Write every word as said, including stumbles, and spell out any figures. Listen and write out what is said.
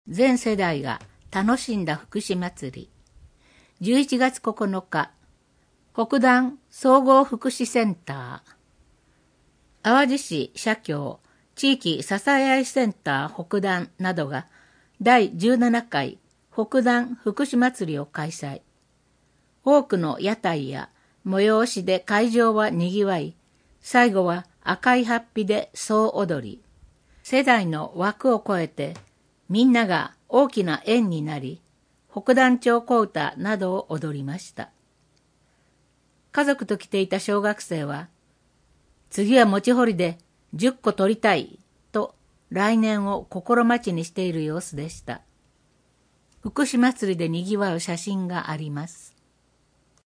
全世代が楽しんだ福祉祭り。じゅういちがつここのか、北団総合福祉センター。淡路市社協地域支え合いセンター北団などがだいじゅうななかい北団福祉祭りを開催。多くの屋台や催しで会場は賑わい、最後は赤いハッピで総踊り。世代の枠を超えてみんなが大きな円になり、北団町小唄などを踊りました。家族と来ていた小学生は、次は餅掘りでじゅっこ取りたいと来年を心待ちにしている様子でした。福祉祭りで賑わう写真があります。